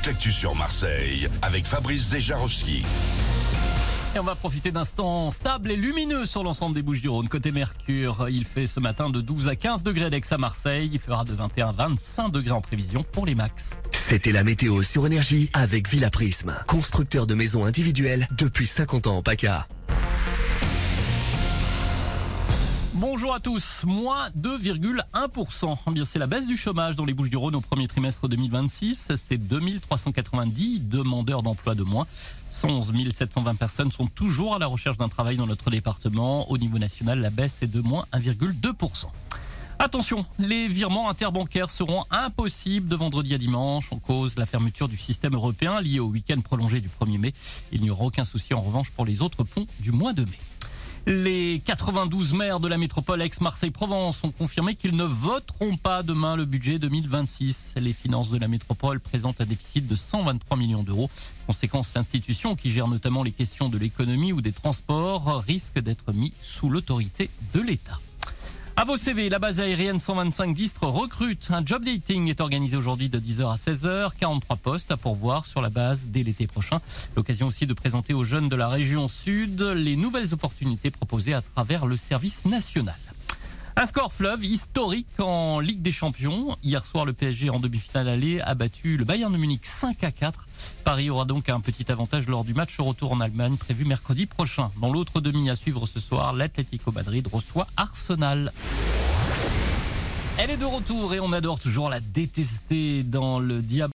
toute l'actu sur Marseille avec Fabrice Zejarowski. Et on va profiter d'un temps stable et lumineux sur l'ensemble des Bouches-du-Rhône. Côté Mercure, il fait ce matin de 12 à 15 degrés d'Aix à Marseille. Il fera de 21 à 25 degrés en prévision pour les max. C'était la météo sur Énergie avec Villa Prisme, constructeur de maisons individuelles depuis 50 ans en PACA. Bonjour à tous, moins 2,1%. Bien, c'est la baisse du chômage dans les Bouches-du-Rhône au premier trimestre 2026. C'est 2390 demandeurs d'emploi de moins. 111 720 personnes sont toujours à la recherche d'un travail dans notre département. Au niveau national, la baisse est de moins 1,2%. Attention, les virements interbancaires seront impossibles de vendredi à dimanche en cause la fermeture du système européen lié au week-end prolongé du 1er mai. Il n'y aura aucun souci en revanche pour les autres ponts du mois de mai. Les 92 maires de la métropole Aix-Marseille-Provence ont confirmé qu'ils ne voteront pas demain le budget 2026. Les finances de la métropole présentent un déficit de 123 millions d'euros. Conséquence, l'institution, qui gère notamment les questions de l'économie ou des transports, risque d'être mise sous l'autorité de l'État. À vos CV, la base aérienne 125 d'Istres recrute. Un job dating est organisé aujourd'hui de 10h à 16h. 43 postes à pourvoir sur la base dès l'été prochain. L'occasion aussi de présenter aux jeunes de la région sud les nouvelles opportunités proposées à travers le service national. Un score fleuve historique en Ligue des Champions. Hier soir, le PSG en demi-finale aller a battu le Bayern de Munich 5-4. Paris aura donc un petit avantage lors du match retour en Allemagne prévu mercredi prochain. Dans l'autre demi à suivre ce soir, l'Atlético Madrid reçoit Arsenal. Elle est de retour et on adore toujours la détester dans le diable.